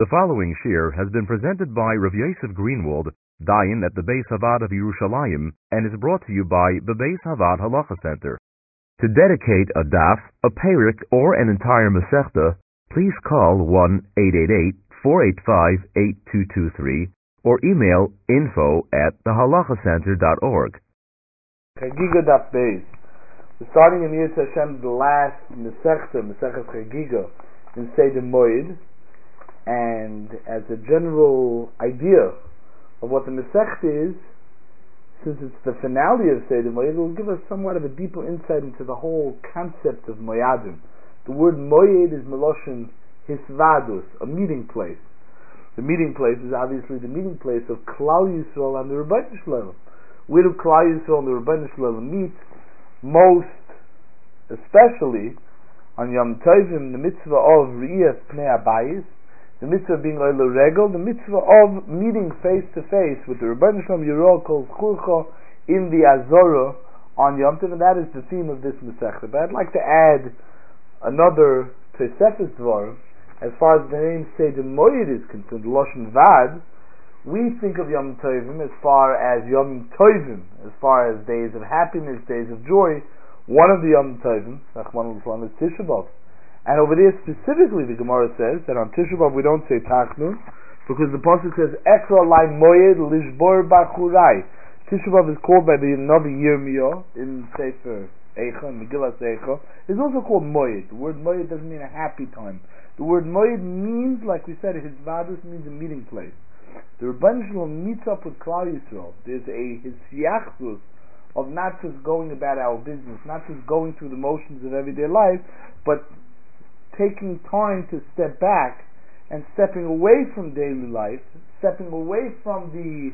The following shir has been presented by Rav Yosef Greenwald, Dayan at the Beis Havad of Yerushalayim, and is brought to you by the Beis Havad Halacha Center. To dedicate a daf, a perik, or an entire masechta, please call 1-888-485-8223 or email info@thehalachacenter.org. Chagiga Daf Beis. We're starting in Yirtzeh Hashem the last Masechet Chagiga in Seder Moed, and as a general idea of what the Masechet is, since it's the finale of Seder Moed, it will give us somewhat of a deeper insight into the whole concept of Moedim. The word Moed is Meloshin Hisvadus, a meeting place. The meeting place is obviously the meeting place of Klal Yisrael and the Rebbeinu Shalom. Where do Klal Yisrael and the Rebbeinu Shalom meet? Most especially on Yom Tovim, the mitzvah of Riyas Pnei Abayis, the mitzvah being Oila Regel, the mitzvah of meeting face to face with the Rebbeinu Shalom Yirol Kol Churcha in the Azorah on Yom Tov, and that is the theme of this Masechta. But I'd like to add another Tosefes Dvar. As far as the name Seder Moed is concerned, Loshen Vad, we think of Yom Tovim as far as Yom Tovim, as far as days of happiness, days of joy. One of the Yom Tovim, Rachmana litzlan, is Tisha B'Av. And over there specifically the Gemara says that on Tisha B'Av we don't say Tachnun, because the Pasuk says, Ekra Lai Moed Lishbor Bachurai. Tisha B'Av is called by the Navi Yirmiyah in Sefer Eicha, in Megillah Eicha. It's also called Moed. The word Moed doesn't mean a happy time. The word Moed means, like we said, Hisvadus means a meeting place. The Rebbeinu Shalom meets up with Klal Yisrael. There's a hisyachzus of not just going about our business, not just going through the motions of everyday life, but taking time to step back and stepping away from daily life, stepping away from the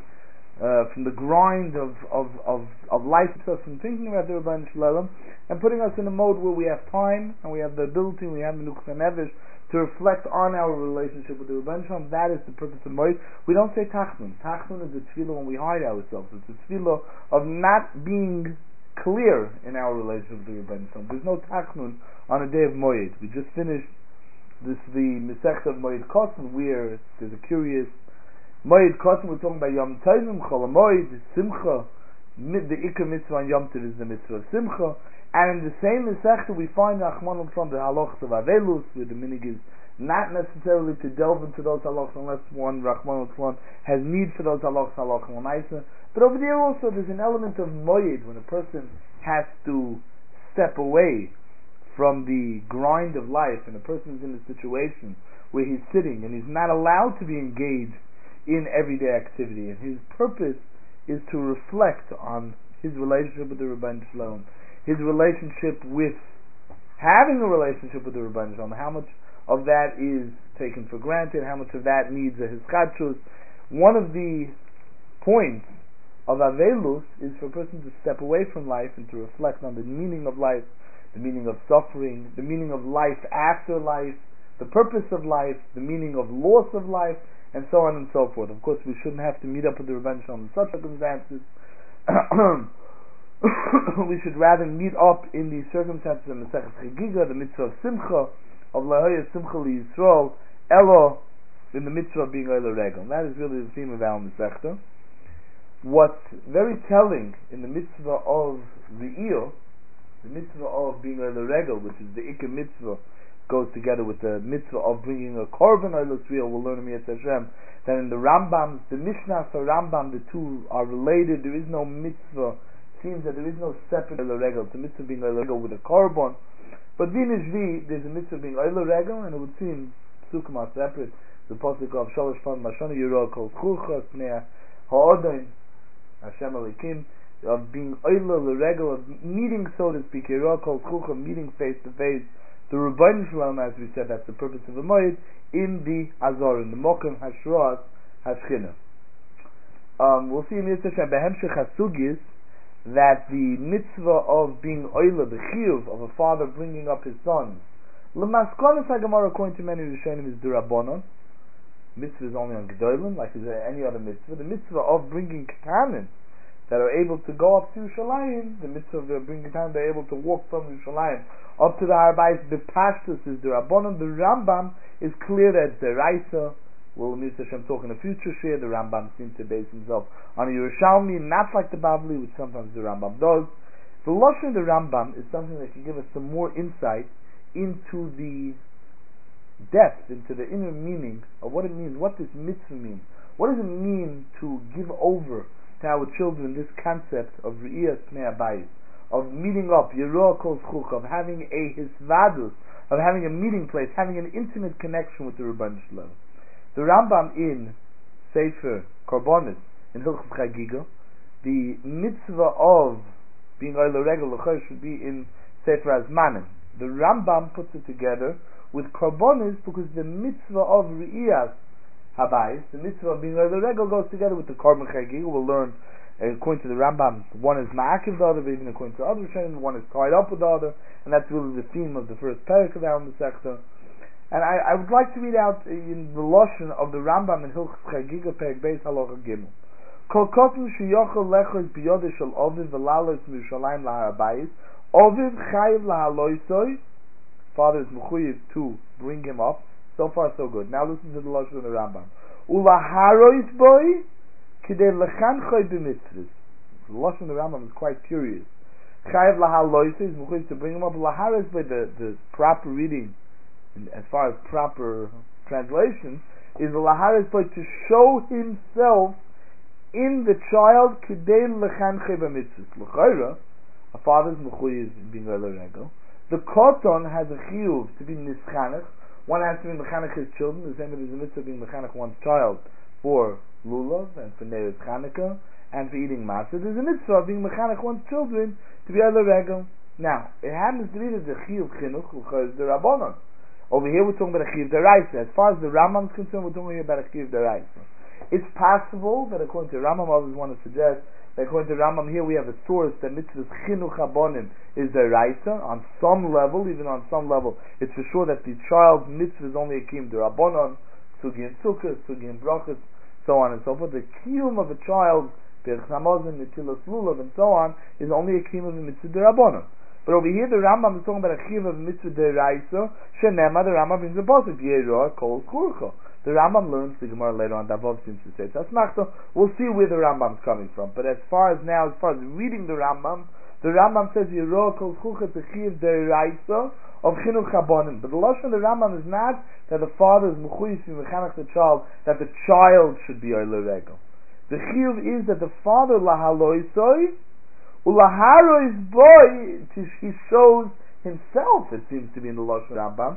grind of life itself, from thinking about the Rebbeinu Shalom, and putting us in a mode where we have time and we have the ability, we have Menuchas HaNefesh to reflect on our relationship with the Rebbeinu Shalom. That is the purpose of Moed. We don't say Tachnun. Tachnun is a tefillah when we hide ourselves. It's a tefillah of not being clear in our relationship with the Rebbeinu Shalom. There's no Tachnun on a day of Moed. We just finished the Masechta of Moed Kosen, where there's a curious Moed Kosen. We're talking about Yom Tovim, Chol HaMoed, Simcha. The Ikar Mitzvah on Yom Tov is the Mitzvah of Simcha. And in the same Masechta we find Rachmana litzlan the halachas of Avelus, where the minig is not necessarily to delve into those halachas unless one Rachmana litzlan has need for those halachas l'maisa. But over there also there's an element of moed, when a person has to step away from the grind of life, and a person is in a situation where he's sitting and he's not allowed to be engaged in everyday activity, and his purpose is to reflect on his relationship with the Rebbeinu Shalom, his relationship with having a relationship with the Rebbeinu Shalom, how much of that is taken for granted, how much of that needs a hiskachus. One of the points of Avelus is for a person to step away from life and to reflect on the meaning of life, the meaning of suffering, the meaning of life after life, the purpose of life, the meaning of loss of life, and so on and so forth. Of course, we shouldn't have to meet up with the Rebbeinu Shalom in such circumstances. We should rather meet up in the circumstances of Masechet Chagiga, the mitzvah of Simcha, of Lahoya Simcha L'Yisrael, Elo, in the mitzvah of being Oila Regel. That is really the theme of our Masechta. What's very telling in the mitzvah of Re'iyah, the mitzvah of being Oila Regel, which is the Ikar mitzvah, goes together with the mitzvah of bringing a korban Oila Re'iyah. We'll learn in Yetz Hashem that in the Rambam, the Mishnah for Rambam, the two are related. There is no mitzvah. Seems that there is no separate Oila Regel. It's a mitzvah being Oila Regel with a korban. But Vinishvi, there's a mitzvah being Oila Regel, and it would seem Sukkim are separate. The pasuk of Shalosh Pan Mashana Yirol Kol Churcha Pnei Ha'odin Hashem Elikim, of being Oila Regel, of meeting, so to speak, Yirol Kol Churcha, meeting face to face the Rebbeinu Shalom, as we said. That's the purpose of a Moed in the Azor, in the Mokem Hashras Hashchina. We'll see in Yetz Hashem Behemshech Hasugis that the mitzvah of being oila, the chiyuv of a father bringing up his sons, l'maskonis haGemara, according to many Rishonim, is d'Rabbanan. Mitzvah is only on Gedolim, like is any other mitzvah. The mitzvah of bringing ketanim that are able to go up to Yerushalayim, the mitzvah of bringing ketanim that are able to walk from Yerushalayim up to the Har Bayis, the Pashtus is d'Rabbanan. The Rambam is clear that it's deraisa. We'll Mitzvah Hashem talk in the future share. The Rambam seems to base himself on a Yerushalmi, not like the Bavli, which sometimes the Rambam does. The Lashon of the Rambam is something that can give us some more insight into the depth, into the inner meaning of what it means, what this mitzvah means. What does it mean to give over to our children this concept of Re'iyas Pnei Habayis, of meeting up, Yeroah Kol Zchuk, of having a hisvadus, of having a meeting place, having an intimate connection with the Rebbeinu Shalom. The Rambam in Sefer Korbanos, in Hilchos Chagiga, the mitzvah of being Oile Regel L'chor should be in Sefer Azmanim. The Rambam puts it together with Korbanos because the mitzvah of Re'iyas Habayis, the mitzvah of being Oile Regel, goes together with the Korban Chagiga. We'll learn, according to the Rambam, one is Ma'akiv the other, but even according to other Rishonim, one is tied up with the other, and that's really the theme of the first parak of our Masechta. And I would like to read out in the Lashon of the Rambam in Hilchos Chagiga, Perek Beis Halacha Gimel. Kol kotum sheyochel lechos biyodeh shel Oviv v'lalos miYerushalayim lahar habayis, Oviv chayiv lahaloisoi, father is mechuyev to bring him up. So far so good. Now listen to the Lashon of the Rambam. Ulaharois boi kidei lechanchoi b'mitzvahs. The Lashon of the Rambam is quite curious. Chayiv lahaloisoi is mechuyev to bring him up. Ulaharois boi, the proper reading, as far as proper translation, is laharis boi, to show himself in the child kidei lechanchei b'mitzvahs. L'chayra, a father's mechuyev being a regel. The koton has a chiyuv to be nischanech. One has to be mechanech his children, the same as the mitzvah being mechanech one's child for lulav and for Neres Chanukah and for eating matzah. There's a mitzvah of being mechanech one's children to be a regel. Now, it happens to be that the chiyuv chinuch is the rabbanon. Over here we're talking about a chiyuv deraisa. As far as the Rambam is concerned, we're talking about a chiyuv deraisa. It's possible that according to Rambam, others want to suggest that according to Rambam here we have a source that mitzvahs chinuch habonim is deraisa on some level. Even on some level, it's for sure that the child's mitzvah is only a kiyum derabanan, sugi and sukkah, sugi and brachas, so on and so forth. The kiyum of a child, berach hamazon, netilas lulav, and so on, is only a kiyum of a mitzvah derabanan. But over here, the Rambam is talking about a chiyuv of mitzvah deraisa. Shenema, the Rambam brings a pasuk, Yeroah Kol Zchuk. The Rambam learns, the Gemara later on, Davov seems to say, we'll see where the Rambam is coming from. But as far as reading the Rambam says, Yeroah Kol Zchuk, it's a chiyuv deraisa of chinuch habonim. But the lashon of the Rambam is not that the father is mechuyev to mechanech the child, that the child should be oile regel. The chiyuv is that the father lahaloisoi, Ulaharois boy, he shows himself, it seems to be in the Lashon Rambam,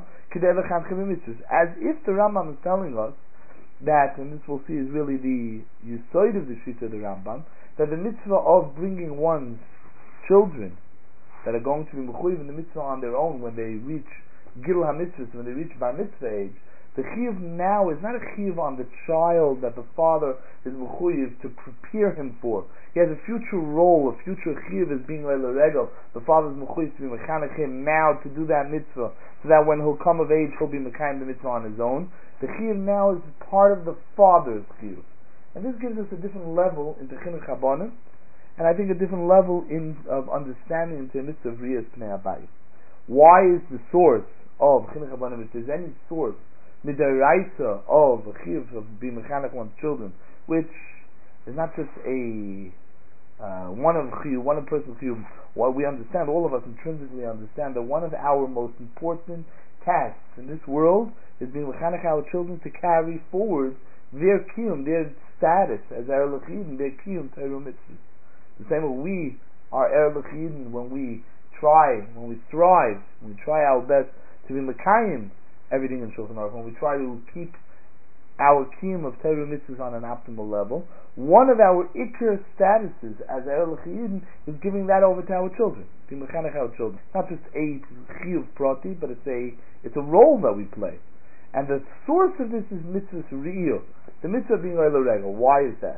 as if the Rambam is telling us that, and this we'll see is really the yisoid of the Shita of the Rambam, that the mitzvah of bringing one's children that are going to be mechuyev in the mitzvah on their own when they reach Gil HaMitzvah, when they reach Bar Mitzvah age, the chiyuv now is not a chiyuv on the child that the father is mechuyev to prepare him for. He has a future role, a future chiyuv as being leila regel. The father is mechuyev to be mechanech him now to do that mitzvah, so that when he'll come of age, he'll be mekayim the mitzvah on his own. The chiyuv now is part of the father's chiyuv, and this gives us a different level into chinuch habonim, and I think a different level of understanding into the mitzvah of Re'iyas Pnei Habayis. Why is the source of chinuch habonim? If there's any source midaraisa of a chiyuv of being mechanech one's children, which is not just a one of person's chiyuv. What we understand, all of us intrinsically understand, that one of our most important tasks in this world is being mechanech our children to carry forward their kiyum, their status as er l'chiyim, their kiyum Torah mitzvahs. The same way we are er l'chiyim when we strive, when we try our best to be mekayim everything in Shulchan Aruch, when we try to keep our kiyum of Torah mitzvahs on an optimal level. One of our ikar statuses as er l'chiyim is giving that over to our children, to mechanech our children. Not just a chiyuv prati, but it's a role that we play. And the source of this is mitzvahs re'iyah, the mitzvah being oile regel. Why is that?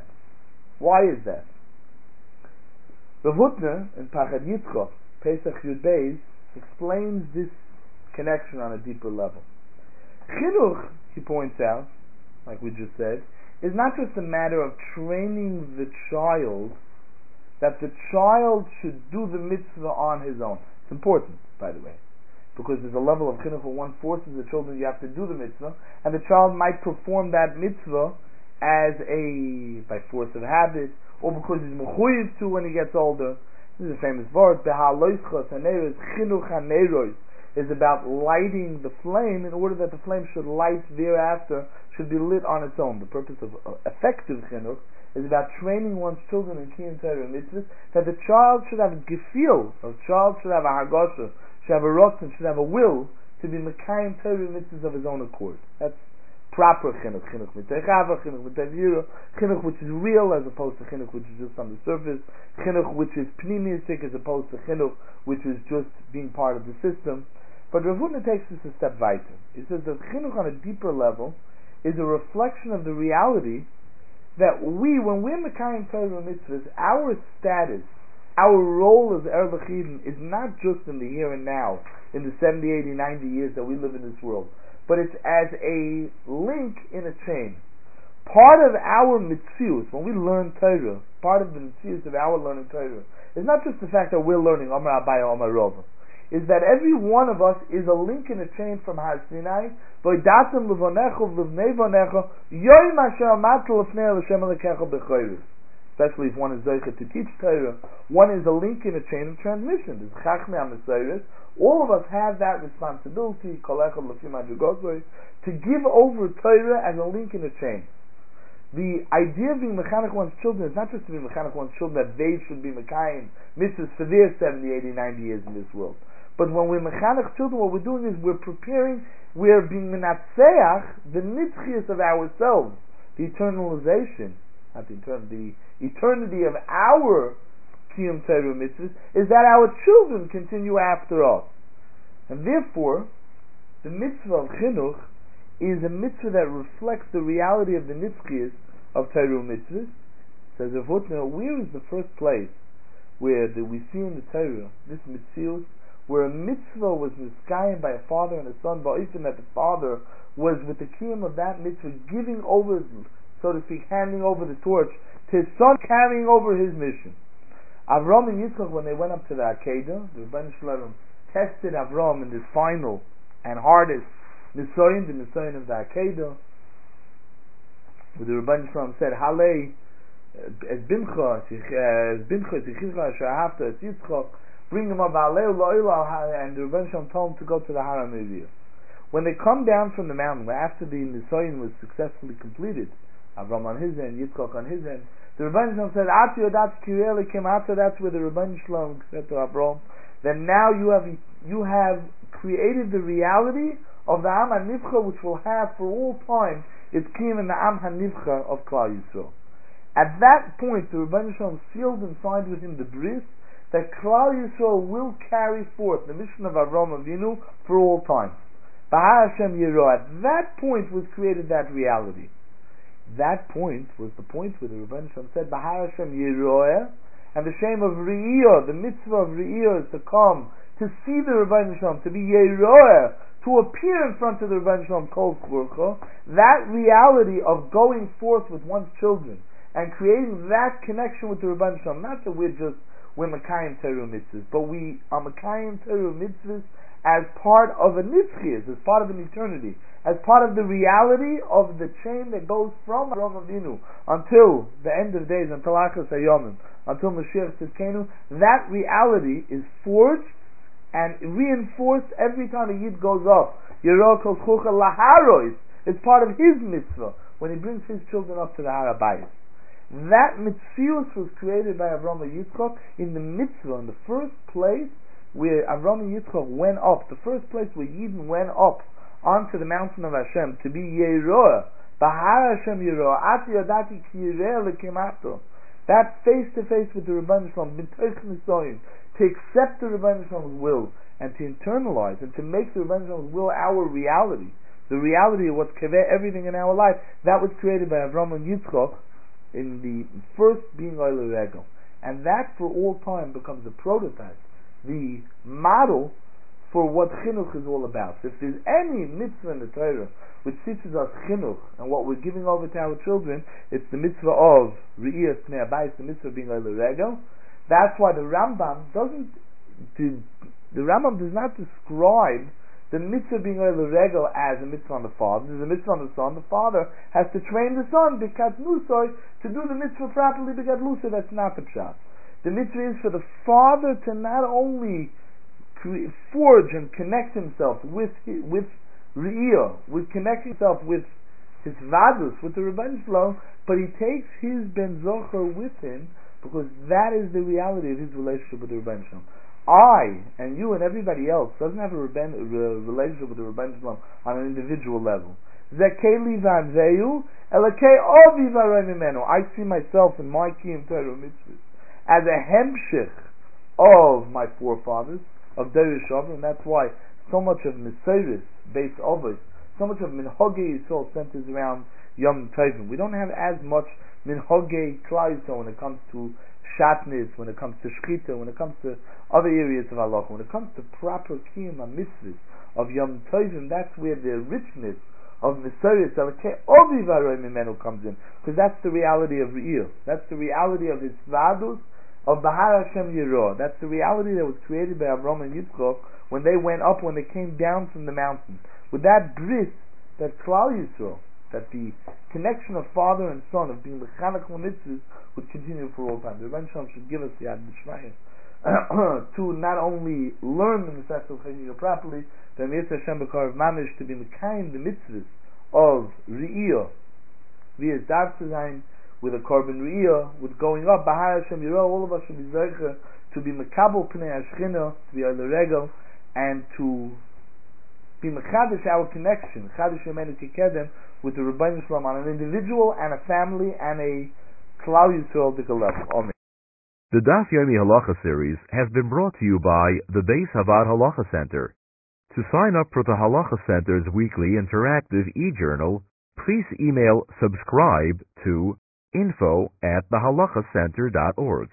Rav Hutner in Pachad Yitzchak, Pesach Yud Beis, explains this connection on a deeper level. Chinuch, he points out, like we just said, is not just a matter of training the child, that the child should do the mitzvah on his own. It's important, by the way. because there's a level of chinuch where one forces the children, you have to do the mitzvah, and the child might perform that mitzvah by force of habit, or because he's mechuyev to when he gets older. This is a famous word, behaloischos haneros, chinuch haneros, is about lighting the flame in order that the flame should light thereafter, should be lit on its own. The purpose of effective chinuch is about training one's children in kiyum Torah mitzvahs, that the child should have a gefühl, the child should have a hargosha, should have a rotzen, should have a will to be mekayim Torah mitzvahs of his own accord. That's proper chinuch, chinuch mitaychava, chinuch mitayvira, chinuch which is real as opposed to chinuch which is just on the surface, chinuch which is pneumistic as opposed to chinuch which is just being part of the system. But Rav Hutner takes this a step weiter. He says that chinuch on a deeper level is a reflection of the reality that when we're mekayim Torah mitzvahs, our status, our role as Er L'Chidin is not just in the here and now, in the 70, 80, 90 years that we live in this world, but it's as a link in a chain. Part of our mitzvahs, when we learn Torah, part of the mitzvahs of our learning Torah, is not just the fact that we're learning Amar Abaya, Amar Rova, is that every one of us is a link in a chain from Har Sinai, Voidatem Levonecho V'Livnei Vonecho, Yoim Asher Amatel Lefnei L'Shem Elokecho B'Choros. Especially if one is Zocher to teach Torah, one is a link in a chain of transmission. There's Chachmei HaMesores. All of us have that responsibility, Kol Echad Lefi Madrigosoi, to give over Torah as a link in a chain. The idea of being mechanic one's children is not just to be mechanic one's children, that they should be mekayim mitzvahs for their 70, 80, 90 years in this world. But when we're mechanic children, what we're doing is we're being menatseach the nitzchias of ourselves, the eternalization, not the eternity of our kiyum Torah mitzvahs, is that our children continue after us. And therefore, the mitzvah of chinuch is a mitzvah that reflects the reality of the nitzchias of Torah mitzvahs. Says Rav Hutner, where is the first place where we see in the Torah this mitzvah where a mitzvah was niskayim by a father and a son, but even that the father was with the kiyum of that mitzvah giving over, so to speak, handing over the torch to his son, carrying over his mission. Avram and Yitzchak, when they went up to the Akedah, the Rebbeinu Shalom tested Avram in this final and hardest Nisoyin, the Nisoyin of the Akedah, where the Rebbeinu Shalom said, Halei, es bincha, shahavta, es Yitzchak, bring him up, and the Rebbeinu Shalom told him to go to the Har HaMoriah. When they come down from the mountain, after the Nisoyin was successfully completed, Avram on his end, Yitzchak on his end, the Rebbeinu Shalom said, that's where the Rebbeinu Shalom said to Avram, that now you have created the reality of the Am HaNivcha, which will have for all time its kiyum in the Am HaNivcha of Klal Yisrael. At that point, the Rebbeinu Shalom sealed and signed with him the bris that Klal Yisrael will carry forth the mission of Avram Avinu for all time. Bahar Hashem Yiro. At that point was created that reality. That point was the point where the Rebbeinu Shalom said, Bahar Hashem Yeroeh, and the shame of Re'iyah, the mitzvah of Re'iyah is to come, to see the Rebbeinu Shalom, to be Yeroeh, to appear in front of the Rebbeinu Shalom Kol Tzvurcha. That reality of going forth with one's children and creating that connection with the Rebbeinu Shalom, not that we're Mekayim Torah mitzvahs, but we are Mekayim Torah mitzvahs as part of a nitzchias, as part of an eternity, as part of the reality of the chain that goes from Avram Avinu until the end of days, until Achas Hayomim, until Mashiach Tzidkenu. That reality is forged and reinforced every time a Yid goes up. Yero Kol Chucha Laharois is part of his mitzvah when he brings his children up to the Har HaBayis. That mitzvah was created by Avram and Yitzchak in the mitzvah, in the first place where Avram and Yitzchak went up, the first place where Yidden went up onto the mountain of Hashem to be Yeroah, Bahar Hashem Yeroah, Ati Yodati Ki Yireh Lekimato. That face to face with the Rebbeinu Shalom, B'toich Nisoyin, to accept the Rebbeinu Shalom's will and to internalize and to make the Rebbeinu Shalom's will our reality, the reality of what's kaveh everything in our life. That was created by Avram and Yitzchak in the first being Oile Regel, and that for all time becomes a prototype, the model for what chinuch is all about. So if there's any mitzvah in the Torah which teaches us chinuch and what we're giving over to our children, it's the mitzvah of Re'iyas Pnei Habayis, the mitzvah of being Oile Regel. That's why the Rambam doesn't The Rambam does not describe the mitzvah being a regel as a mitzvah on the father. There's a mitzvah on the son. The father has to train the son bikat nusoy to do the mitzvah properly bikat lusoy. That's not the pshat. The mitzvah is for the father to not only forge and connect himself with Re'iyah, with connecting himself with his vadus, with the Rebbeinu Shalom, but he takes his Ben Zocher with him because that is the reality of his relationship with the Rebbeinu Shalom. I and you and everybody else doesn't have a relationship with the Rebbeinu Shalom on an individual level. I see myself in my Kiyum Torah mitzvahs as a hemshich of my forefathers, of Derish Shavu, and that's why so much of Mesiris, based Ovis, so much of Minhagei Yisrael centers around Yom Tovim. We don't have as much Minhagei Klal Yisrael when it comes to Shatnez, when it comes to Shchita, when it comes to other areas of Allah. When it comes to proper Kiyum HaMitzvahs of Yom Tovim, that's where the richness of Mesiris comes in, because that's the reality of Re'iyah. That's the reality of his Vadus, of Bahar Hashem Yirah. That's the reality that was created by Avraham and Yitzchak when they went up, when they came down from the mountain. With that bris, that Klal Yisrael, that the connection of father and son, of being the Chanukah mitzvahs, would continue for all time. The Rebbeinu Shalom should give us the Yad B'Shmayim to not only learn the Masechta Chagiga properly, but Mitzvah Hashem B'Karav Mamish to be Mekayim the mitzvahs of Re'iyah, via Dav Tzayin, with a Korban Re'iyah, with going up, Bahar Hashem Yirah, all of us should be Zeicher to be Mekabel Pnei Hashchina, to be Al Regel, and to be Mechadish our connection, Chadish Yemenu Kikedem, with the Rebbeinu Shalom on an individual and a family and a Klal Yisrael level. Amen. The Daf Yomi Halacha series has been brought to you by the Beis Havad Halacha Center. To sign up for the Halacha Center's weekly interactive e-journal, please email subscribe to info@thehalachacenter.org.